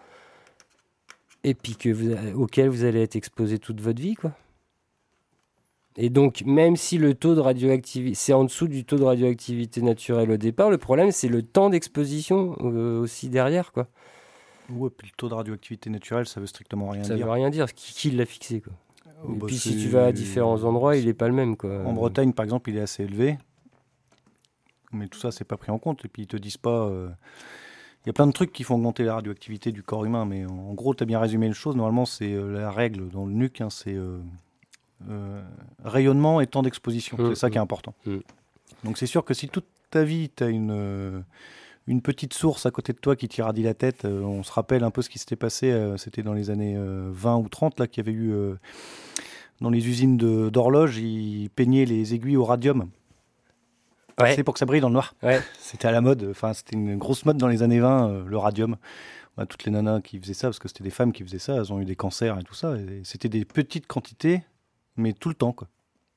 et puis que vous, auquel vous allez être exposé toute votre vie, quoi. Et donc, même si le taux de radioactivité, c'est en dessous du taux de radioactivité naturelle au départ, le problème, c'est le temps d'exposition euh, aussi derrière, quoi. Ouais, puis le taux de radioactivité naturelle, ça veut strictement rien ça dire. Ça veut rien dire. Qui, qui l'a fixé, quoi. Oh, Et bah puis, si tu vas à différents endroits, il n'est pas le même, quoi. En Bretagne, par exemple, il est assez élevé. Mais tout ça, c'est pas pris en compte. Et puis, ils te disent pas... Euh... Il y a plein de trucs qui font augmenter la radioactivité du corps humain. Mais en gros, tu as bien résumé les choses. Normalement, c'est euh, la règle dans le N U C, hein, c'est... Euh... Euh, rayonnement et temps d'exposition, mmh, c'est ça mmh. qui est important. Mmh. Donc c'est sûr que si toute ta vie tu as une, euh, une petite source à côté de toi qui t'irradie la tête, euh, on se rappelle un peu ce qui s'était passé, euh, c'était dans les années euh, vingt ou trente, là, qu'il y avait eu euh, dans les usines de, d'horloges, ils peignaient les aiguilles au radium. Ouais. C'est pour que ça brille dans le noir. Ouais. C'était à la mode, enfin c'était une grosse mode dans les années vingt, euh, le radium. Bah, toutes les nanas qui faisaient ça, parce que c'était des femmes qui faisaient ça, elles ont eu des cancers et tout ça, et c'était des petites quantités, mais tout le temps, quoi.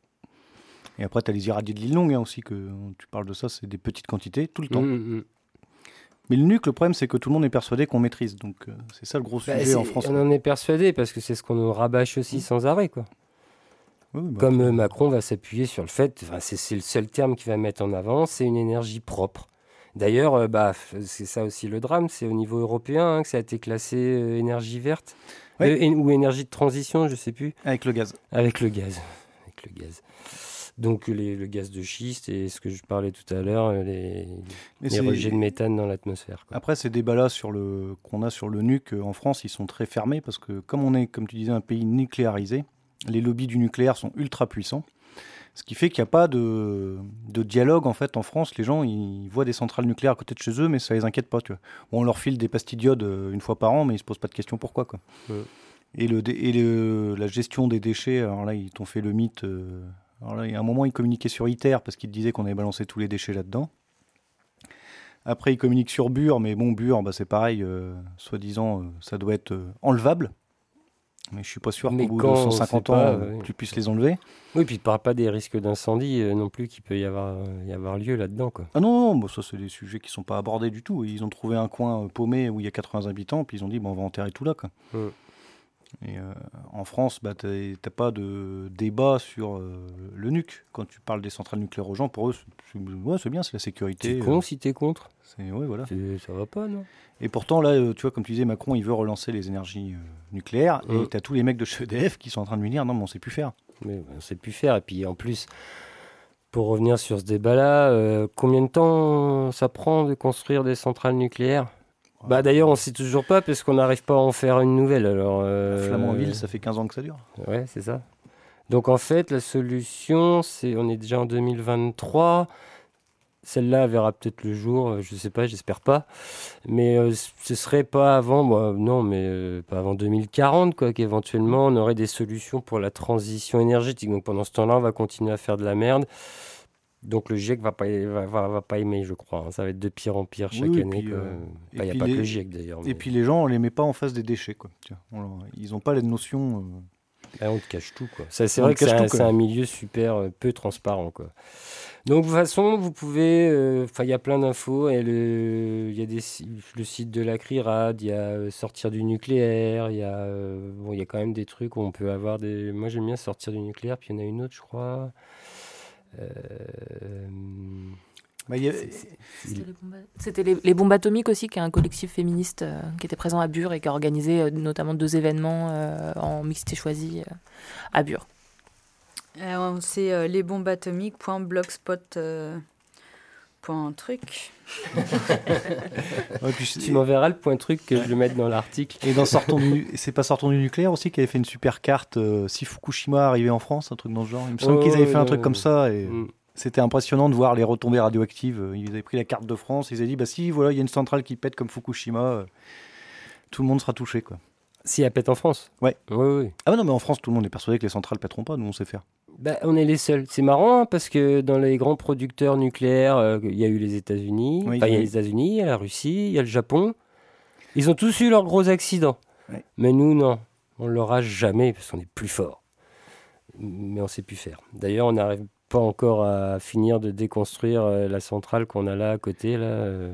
Et après, tu as les irradiés de l'île Longue hein, aussi, que tu parles de ça, c'est des petites quantités, tout le temps. Mmh, mmh. Mais le N U C, le problème, c'est que tout le monde est persuadé qu'on maîtrise. Donc, euh, c'est ça le gros sujet bah, en France. On quoi. en est persuadé, parce que c'est ce qu'on nous rabâche aussi mmh. sans arrêt, quoi. Oui, bah, Comme après, Macron va s'appuyer sur le fait, c'est, c'est le seul terme qu'il va mettre en avant, c'est une énergie propre. D'ailleurs, euh, bah, c'est ça aussi le drame, c'est au niveau européen hein, que ça a été classé euh, énergie verte. Oui. Euh, ou énergie de transition, je ne sais plus. Avec le gaz. Avec le gaz. Avec le gaz. Donc les, le gaz de schiste et ce que je parlais tout à l'heure, les, les rejets de méthane dans l'atmosphère. Quoi. Après, ces débats-là sur le, qu'on a sur le N U C en France, ils sont très fermés parce que comme on est, comme tu disais, un pays nucléarisé, les lobbies du nucléaire sont ultra puissants. Ce qui fait qu'il n'y a pas de, de dialogue en fait en France. Les gens ils voient des centrales nucléaires à côté de chez eux, mais ça les inquiète pas. Tu vois. Bon, on leur file des pastilles d'iode une fois par an, mais ils se posent pas de questions pourquoi. Quoi. Ouais. Et, le, et le, la gestion des déchets, alors là ils t'ont fait le mythe. Euh, alors là, il y a un moment ils communiquaient sur ITER parce qu'ils disaient qu'on avait balancé tous les déchets là-dedans. Après ils communiquent sur Bure, mais bon Bure, bah, c'est pareil, euh, soi-disant euh, ça doit être euh, enlevable. Mais je suis pas sûr qu'au bout de cent cinquante ans, pas, euh, tu puisses les enlever. Oui, puis tu ne parles pas des risques d'incendie euh, non plus qui peut y avoir, y avoir lieu là-dedans. Quoi. Ah non, non bon, ça c'est des sujets qui ne sont pas abordés du tout. Ils ont trouvé un coin euh, paumé où il y a quatre-vingts habitants, puis ils ont dit bon, on va enterrer tout là. Quoi. Hum. Et euh, en France, bah, tu n'as pas de débat sur euh, le N U C. Quand tu parles des centrales nucléaires aux gens, pour eux, c'est, ouais, c'est bien, c'est la sécurité. C'est con euh, si tu es contre. C'est, ouais, voilà. C'est, ça va pas, non? Et pourtant, là, tu vois, comme tu disais, Macron, il veut relancer les énergies euh, nucléaires. Mmh. Et tu as tous les mecs de chez E D F qui sont en train de lui dire non, mais on ne sait plus faire. Mais on ne sait plus faire. Et puis en plus, pour revenir sur ce débat-là, euh, combien de temps ça prend de construire des centrales nucléaires? Ouais. Bah, d'ailleurs, on ne sait toujours pas parce qu'on n'arrive pas à en faire une nouvelle. Alors, euh... Flamanville, ça fait quinze ans que ça dure. Ouais, c'est ça. Donc en fait, la solution, c'est on est déjà en deux mille vingt-trois. Celle-là verra peut-être le jour, je ne sais pas, j'espère pas. Mais euh, ce serait pas avant, bah, non, mais euh, pas avant deux mille quarante, quoi, qu'éventuellement on aurait des solutions pour la transition énergétique. Donc pendant ce temps-là, on va continuer à faire de la merde. Donc le GIEC va pas, va, va, va pas aimer, je crois. Hein. Ça va être de pire en pire chaque oui, année. Il n'y euh, bah, a pas les... que le GIEC d'ailleurs. Mais... Et puis les gens, on les met pas en face des déchets, quoi. Tiens, on... Ils n'ont pas la notion. Euh... Ah, on te cache tout, quoi. Ça, c'est on vrai que c'est un, c'est un milieu super euh, peu transparent, quoi. Donc, de toute façon, vous pouvez... Enfin, euh, il y a plein d'infos. Il le, y a des, le site de la CRIRAD, il y a euh, Sortir du nucléaire, il y, euh, bon, y a quand même des trucs où on peut avoir des... Moi, j'aime bien Sortir du nucléaire, puis il y en a une autre, je crois. Euh... Bah, a... c'est, c'est, c'était, les bombes... c'était les, les bombes atomiques aussi, qui est un collectif féministe euh, qui était présent à Bure et qui a organisé euh, notamment deux événements euh, en mixité choisie euh, à Bure. Euh, c'est euh, lesbombesatomiques point blogspot point truc. Ouais, puis, Tu m'enverras le point truc que je le mette dans l'article. et dans Sortons du, c'est pas Sortons du nucléaire aussi qui avait fait une super carte euh, si Fukushima arrivait en France, un truc dans ce genre. Il me semble Oh, qu'ils avaient fait un non, truc comme non. ça et Mm. c'était impressionnant de voir les retombées radioactives. Ils avaient pris la carte de France, ils avaient dit bah si voilà il y a une centrale qui pète comme Fukushima, euh, tout le monde sera touché quoi. Si elle pète en France. Ouais. Oui, oui. Ah bah non mais en France tout le monde est persuadé que les centrales pèteront pas, nous on sait faire. Bah, on est les seuls. C'est marrant hein, parce que dans les grands producteurs nucléaires, euh, il y a eu les États-Unis, Oui, enfin il y a oui. les États-Unis, il y a la Russie, il y a le Japon. Ils ont tous eu leurs gros accidents. Ouais. Mais nous, non. On l'aura jamais parce qu'on est plus fort. Mais on sait plus faire. D'ailleurs, on n'arrive pas encore à finir de déconstruire euh, la centrale qu'on a là à côté. Là, euh.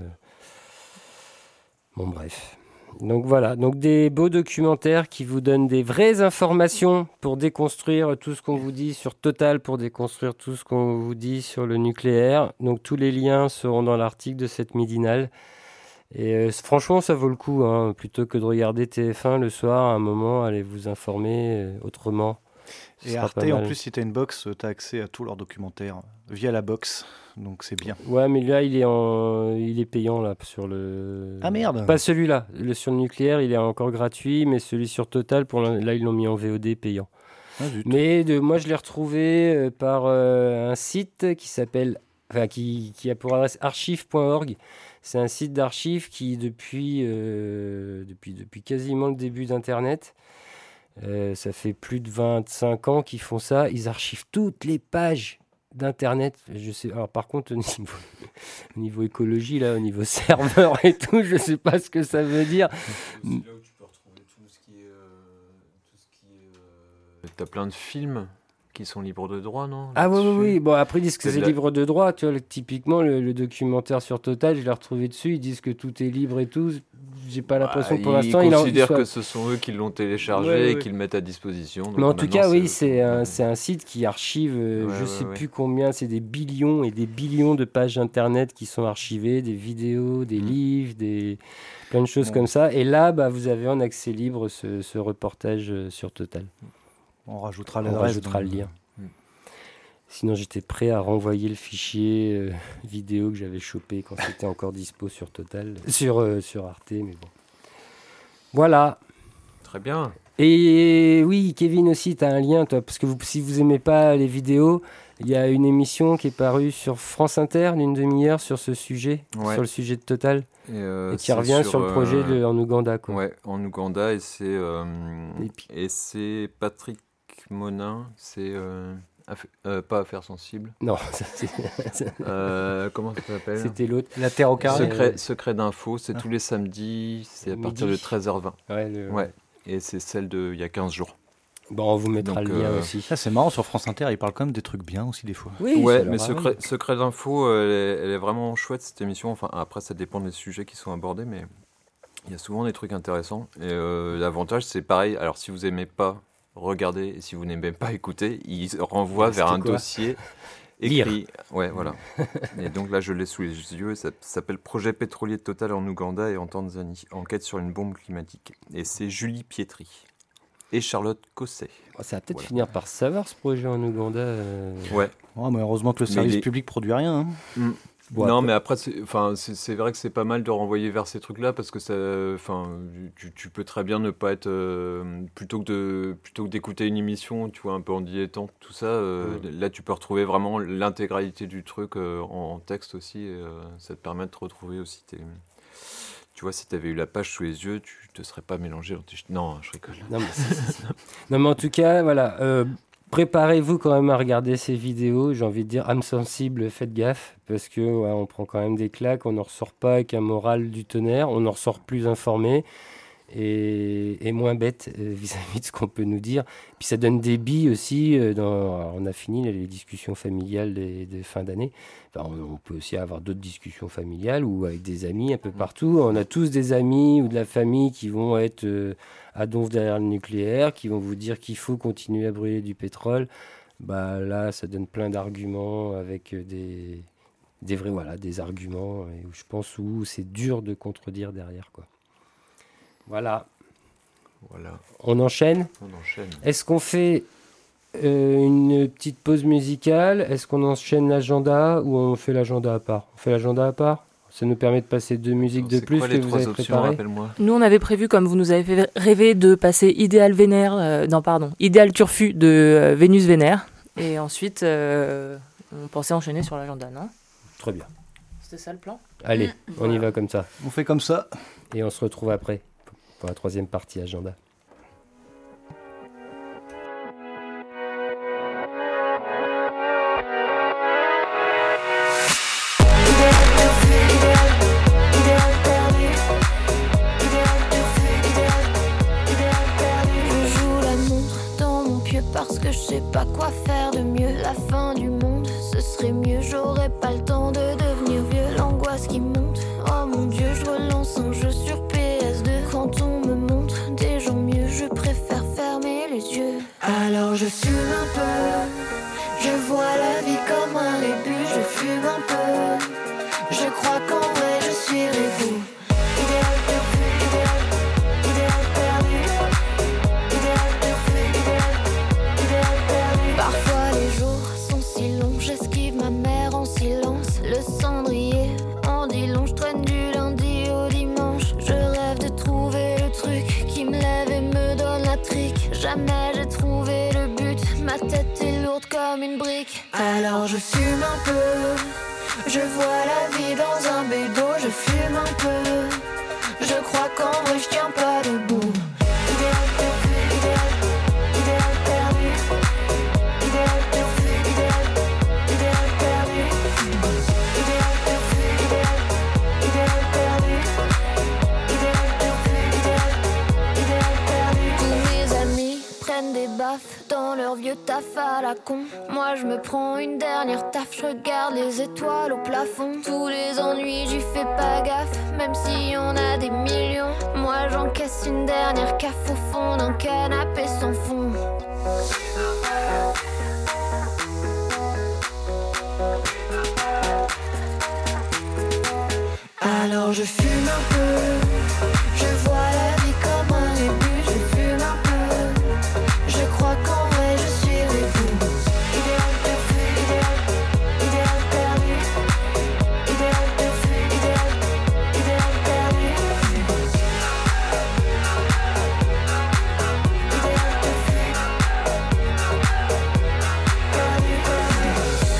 Bon, bref. Donc voilà, donc des beaux documentaires qui vous donnent des vraies informations pour déconstruire tout ce qu'on vous dit sur Total, pour déconstruire tout ce qu'on vous dit sur le nucléaire. Donc tous les liens seront dans l'article de cette midinale. Et euh, franchement, ça vaut le coup, hein, plutôt que de regarder T F un le soir, à un moment, allez vous informer euh, autrement. Ce Et sera Arte pas en mal. plus si t'as une box, t'as accès à tous leurs documentaires via la box, donc c'est bien. Ouais, mais là, il est, en... il est payant là, sur le... Ah merde. Pas celui-là. Le sur le nucléaire, il est encore gratuit, mais celui sur Total, pour l'in- là, ils l'ont mis en V O D payant. Ah, zut. Mais de, moi, je l'ai retrouvé euh, par euh, un site qui s'appelle, enfin, qui, qui a pour adresse archive point org. C'est un site d'archives qui, depuis, euh, depuis, depuis quasiment le début d'Internet, euh, ça fait plus de vingt-cinq ans qu'ils font ça. Ils archivent toutes les pages d'Internet. Je sais. Alors, par contre, au niveau, au niveau écologie, là, au niveau serveur et tout, je sais pas ce que ça veut dire. C'est là où tu peux retrouver tout ce qui est. euh, tout ce qui est. euh, T'as plein de films qui sont libres de droit, non Ah oui, oui, là-dessus oui. Bon, après, ils disent que C'est c'est de la- libre de droit. Tu vois, le- typiquement, le, le documentaire sur Total, je l'ai retrouvé dessus. Ils disent que tout est libre et tout. J'ai pas l'impression Bah, que pour ils l'instant, il en- il considèrent soit- que ce sont eux qui l'ont téléchargé Ouais, ouais, et ouais. qui le mettent à disposition. donc Mais en tout maintenant, cas, oui, eux c'est qui- un, c'est un site qui archive, euh, Ouais, je ouais, sais ouais. plus combien, c'est des billions et des billions de pages internet qui sont archivées, des vidéos, des Mm. livres, des plein de choses Bon. comme ça. Et là, bah, vous avez en accès libre ce, ce reportage euh, sur Total. On rajoutera On l'adresse. rajoutera donc, le lien. Mm. Sinon, j'étais prêt à renvoyer le fichier euh, vidéo que j'avais chopé quand c'était encore dispo sur Total, sur, euh, sur Arte, mais bon. Voilà. Très bien. Et oui, Kevin aussi, tu as un lien, toi, parce que vous, si vous aimez pas les vidéos, il y a une émission qui est parue sur France Inter d'une demi-heure sur ce sujet, Ouais. sur le sujet de Total, Et, euh, et qui c'est revient sur, le projet euh, de, en Ouganda. Quoi. Ouais, en Ouganda, et c'est euh, Et puis- et c'est Patrick Monin, c'est euh, affa- euh, pas affaires sensibles. Non, ça, c'est- Euh, comment ça s'appelle c'était l'autre. La Terre au carré. Secret, secret d'info, c'est tous les samedis, c'est à partir de Midi. treize heures vingt. Ouais, le- Ouais, et c'est celle de il y a quinze jours. Bon, on vous mettra Donc, le lien euh, aussi. Ça c'est marrant sur France Inter, ils parlent quand même des trucs bien aussi des fois. Oui, ça Ouais, leur mais arrive. secret, secret d'info, euh, elle, est- elle est vraiment chouette cette émission. Enfin, après, ça dépend des sujets qui sont abordés, mais il y a souvent des trucs intéressants. Et euh, l'avantage, c'est pareil. Alors, si vous aimez pas regarder et si vous n'aimez pas écouter, il renvoie C'était vers un quoi dossier Lire. écrit. Ouais, voilà. Et donc là, je l'ai sous les yeux. et Ça s'appelle Projet pétrolier Total en Ouganda et en Tanzanie. Enquête sur une bombe climatique. Et c'est Julie Pietri et Charlotte Cosset. Oh, ça va peut-être Voilà. finir par savoir ce projet en Ouganda. euh. Ouais. Ouais, mais heureusement que le Mais service les- public produit rien. hein. Bon, non, après- mais après, c'est, enfin, c'est, c'est vrai que c'est pas mal de renvoyer vers ces trucs-là parce que ça, enfin, tu, tu peux très bien ne pas être euh, plutôt que de, plutôt que d'écouter une émission, tu vois, un peu en dilettante, tout ça. euh, Ouais. Là, tu peux retrouver vraiment l'intégralité du truc euh, en, en texte aussi. Et, euh, ça te permet de te retrouver aussi tes. Tu vois, si tu avais eu la page sous les yeux, tu te serais pas mélangé. dans tes ch- Non, je rigole. Non mais, c'est- c'est- c'est- non, mais en tout cas, voilà. euh, préparez-vous quand même à regarder ces vidéos. J'ai envie de dire, âme sensible, faites gaffe. Parce que ouais, on prend quand même des claques. On n'en ressort pas avec un moral du tonnerre. On en ressort plus informé et, et moins bête euh, vis-à-vis de ce qu'on peut nous dire. Puis ça donne des billes aussi. euh, dans, alors, on a fini les discussions familiales des, des fins d'année. Enfin, on, on peut aussi avoir d'autres discussions familiales ou avec des amis un peu partout. On a tous des amis ou de la famille qui vont être euh, à donf derrière le nucléaire, qui vont vous dire qu'il faut continuer à brûler du pétrole. Bah, là, ça donne plein d'arguments avec euh, des, des vrais, voilà, des arguments. Et où je pense où c'est dur de contredire derrière, quoi. Voilà. Voilà, On enchaîne. on enchaîne. Est-ce qu'on fait euh, une petite pause musicale. Est-ce qu'on enchaîne l'agenda ou on fait l'agenda à part? On fait l'agenda à part? Ça nous permet de passer deux musiques de C'est plus quoi que les vous trois avez options, préparées. rappelle-moi. Nous, on avait prévu, comme vous nous avez fait rêver, de passer Idéal Vénère, euh, non pardon, Idéal Turfu de euh, Vénus Vénère. Et ensuite, euh, on pensait enchaîner sur l'agenda, non? Très bien. C'était ça le plan? Allez, on y Voilà. va comme ça. On fait comme ça. Et on se retrouve après pour la troisième partie agenda. Je joue la montre dans mon pied parce que je sais pas quoi faire de mieux. La fin du monde, ce serait mieux. J'aurais pas le temps de devenir vieux. L'angoisse qui monte, oh mon Dieu, je relance un jeu sur P S deux. Quand on me montre des gens mieux, je préfère fermer les yeux. Alors je fume un peu, je vois la vie comme un rébut. Je fume un peu, je crois qu'en vrai je suis rébou. Idéal perdu, idéal, idéal perdu. Idéal perdu, idéal, idéal perdu. Parfois les jours sont si longs, j'esquive ma mère en silence. Le cendrier en dit long, je traîne du lundi au dimanche. Je rêve de trouver le truc qui me lève et me donne la trique. Jamais j'ai trouvé le but, ma tête est lourde comme une brique. Alors je fume un peu, je vois la vie dans un bédo. Je fume un peu, je crois qu'en vrai je tiens pas debout. Idéal perdu, idéal, idéal perdu. Idéal perdu, idéal, idéal perdu. Idéal perdu, idéal, idéal perdu. Idéal perdu, idéal, idéal perdu. Tous mes amis prennent des baffes dans leur vieux taf à la con. Moi je me prends une dernière taf, je regarde les étoiles au plafond. Tous les ennuis j'y fais pas gaffe, même si on a des millions. Moi j'encaisse une dernière caffe au fond d'un canapé sans fond. Alors je fume un peu, je vois la vie comme un rébut. Je fume un peu, je crois qu'en vrai je suis rébou. Idéal perdu, idéal, idéal perdu. Idéal perdu, idéal, idéal perdu. Idéal perdu, perdu, perdu.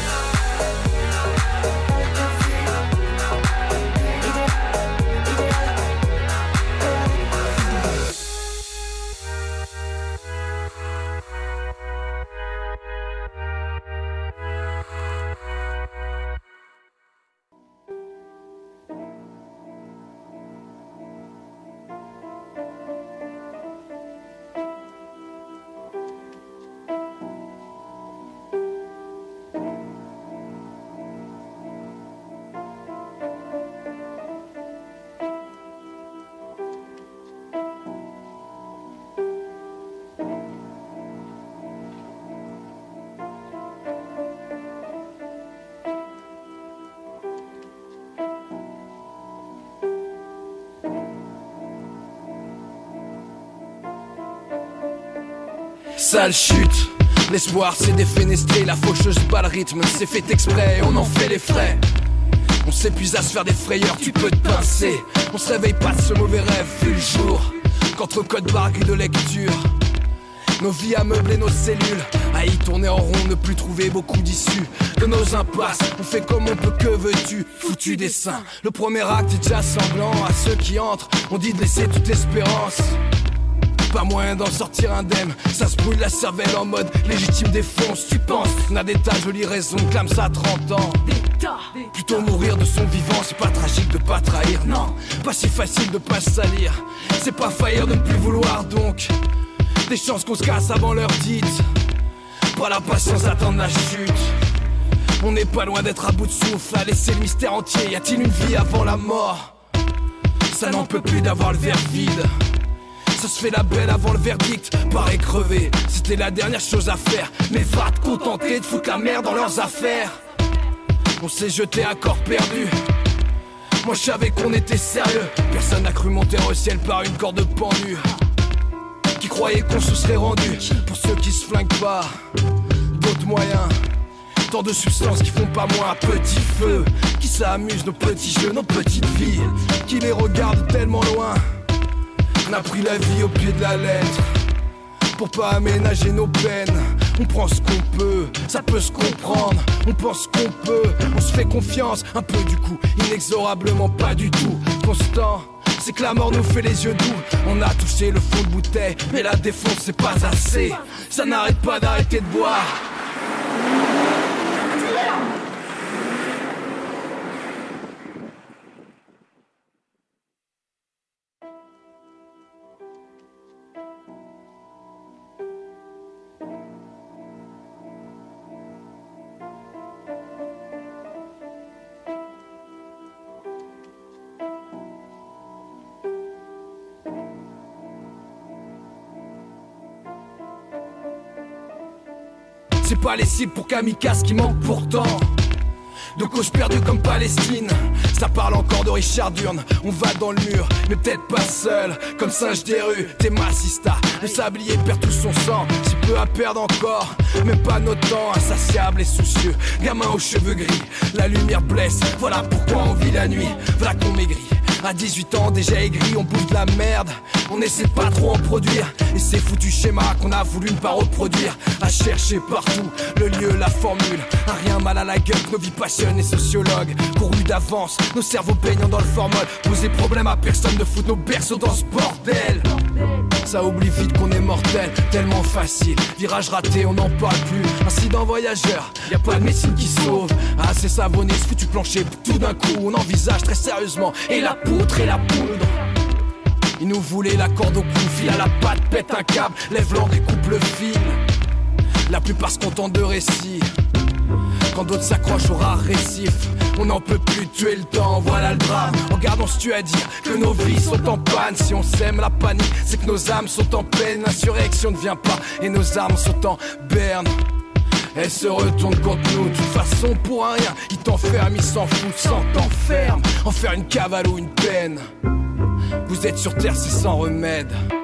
Sale chute, l'espoir s'est défenestré, la faucheuse bat le rythme, c'est fait exprès, on en fait les frais. On s'épuise à se faire des frayeurs, tu peux te pincer. On se réveille pas de ce mauvais rêve, vu le jour. Qu'entre code barre, grille de lecture, nos vies à meubler nos cellules, à y tourner en rond, ne plus trouver beaucoup d'issues. De nos impasses, on fait comme on peut, que veux-tu? Foutu dessin, le premier acte est déjà sanglant. À ceux qui entrent, on dit de laisser toute l'espérance. Pas moyen d'en sortir indemne, ça se brûle la cervelle en mode légitime défonce. Tu penses, on a des tas de jolies raisons, clame ça à trente ans. Plutôt mourir de son vivant, c'est pas tragique de pas trahir, non. Pas si facile de pas se salir, c'est pas faillir de ne plus vouloir donc. Des chances qu'on se casse avant l'heure dite, pas la patience d'attendre la chute. On n'est pas loin d'être à bout de souffle, à laisser le mystère entier. Y a-t-il une vie avant la mort? Ça n'en peut plus d'avoir le verre vide. Ça se fait la belle avant le verdict, paraît crevé, c'était la dernière chose à faire. Mais va te contenter de foutre la merde dans leurs affaires. On s'est jeté à corps perdu, moi je savais qu'on était sérieux. Personne n'a cru monter au ciel par une corde pendue. qui croyaient qu'on se serait rendu. Pour ceux qui se flinguent pas, d'autres moyens. Tant de substances qui font pas moins un petit feu, qui s'amusent nos petits jeux, nos petites vies, qui les regardent tellement loin. On a pris la vie au pied de la lettre, pour pas aménager nos peines. On prend ce qu'on peut, ça peut se comprendre. On pense qu'on peut, on se fait confiance. Un peu du coup, inexorablement pas du tout constant. C'est que la mort nous fait les yeux doux. On a touché le fond de bouteille, mais la défonce c'est pas assez. Ça n'arrête pas d'arrêter de boire. C'est pas les cibles pour kamikazes qui manquent pourtant de causes perdues comme Palestine. Ça parle encore de Richard Durn. On va dans le mur, mais peut-être pas seul. Comme singe des rues, t'es massista. Le sablier perd tout son sang, si peu à perdre encore. Même pas notre temps, insatiable et soucieux. Gamin aux cheveux gris, la lumière blesse. Voilà pourquoi on vit la nuit, voilà qu'on maigrit. À dix-huit ans déjà aigri, on bouffe de la merde. On essaie de pas trop en produire. Et ces foutus schémas qu'on a voulu ne pas reproduire. À chercher partout, le lieu, la formule. Un rien mal à la gueule, nos vies passionnent et sociologues. Courus d'avance, nos cerveaux baignant dans le formol. Poser problème à personne de foutre nos berceaux dans ce bordel. Ça oublie vite qu'on est mortel, tellement facile. Virage raté, on n'en parle plus. Incident voyageur, y a pas de médecine qui sauve. Assez savonné, ce foutu plancher, tout d'un coup on envisage très sérieusement. Et la poutre et la poudre. Ils nous voulaient la corde au cou, fil à la patte, pète un câble, lève l'angle et coupe le fil. La plupart se contentent de récits, quand d'autres s'accrochent au rare récif. On n'en peut plus tuer le temps, voilà le drame. Regarde, on se tue à dire que nos vies sont en panne. Si on sème la panique, c'est que nos âmes sont en peine. L'insurrection ne vient pas et nos armes sont en berne. Elle se retourne contre nous, de toute façon pour un rien. Ils t'enferment, ils s'en foutent, sans t'enferme. En faire une cavale ou une peine. Vous êtes sur terre, c'est sans remède.